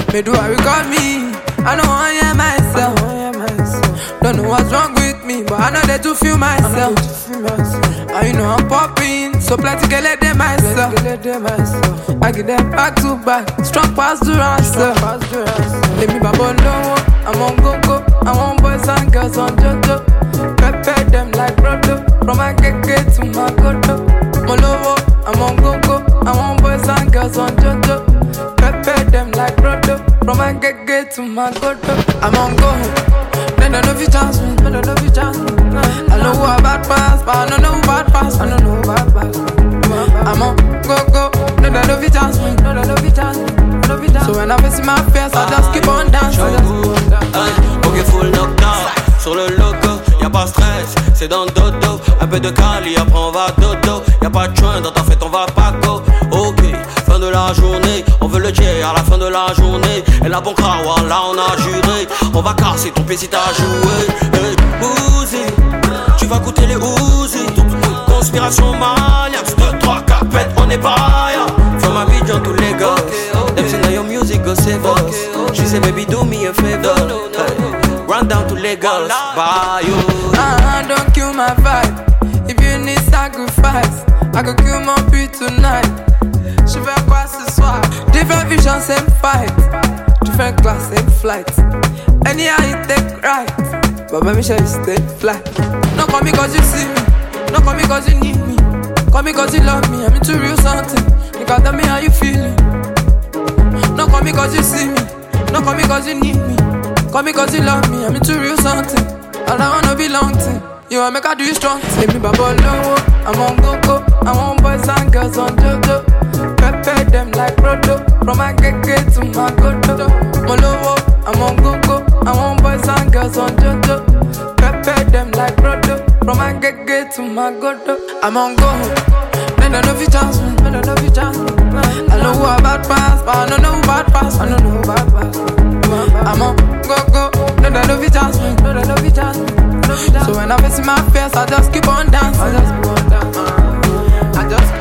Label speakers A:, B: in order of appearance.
A: Me do I record me? I know I am myself. Don't know what's wrong with me, but I know they do feel myself. And you know I'm popping, so plenty can let them myself. I get them back to back, strong pass to answer. Let me babble low, I'm on go-go. I want boys and girls on JoJo. Prepare them like Rodo, from my keke to my godo. Molowo, I'm on go-go. I want boys and girls on JoJo. Prepare them like Rodo, from my keke to my godo. I'm on go. They don't know if you chance me, I don't know if you chance me. I know who a bad pass, but I don't know who bad pass. I don't know who bad pass. I'm on go-go. They don't know if you chance me, I don't know if you chance me. So when I see my face, I just keep on dancing.
B: Ok, full knock-down sur le logo, y'a pas stress, c'est dans le dodo. Un peu de cali, après on va dodo. Y'a pas de joint, dans ta fête on va pas go. Ok, fin de la journée, on veut le J à la fin de la journée. Et la banque là on a juré. On va casser ton pied si t'as joué. Hey, Uzi, tu vas goûter les Uzi. Conspiration maniaque, 2, 3, 4 pètes, on est paria. From Abidjan to Lagos, them sing now your music go save us. She say baby do me a favor, hey, run down to Lagos, bye yo.
A: Don't kill my vibe. If you need sacrifice, I could kill my beat tonight. Je vais quoi ce soir? Different vision, same fight. Different class, same flight. Anyhow you take right, but baby sure you stay fly. Don't call me cause you see me, don't call me cause you need me. Call me cause you love me, I'm into real something. You gotta tell me how you feeling. Don't call me cause you see me, don't call me cause you need me. Call me cause you love me, I'm into real something. And I wanna be long thing, you wanna make I do you strong. Let me babble low, I'm on go-go. I want boys and girls on JoJo. Prepare them like Rodo, from my keke to my godo. Molowo, I'm on go-go. I want boys and girls on JoJo. Prepare them like Rodo, from my keke to my godo. I'm on go. They don't know if you chance me, I don't know if you chance me. I know who a bad pass, but I don't know who bad pass. I don't know who bad pass. I'm on go-go. They don't know if you chance me, I don't know if you chance me. So when I see my face, I just keep on dancing. I just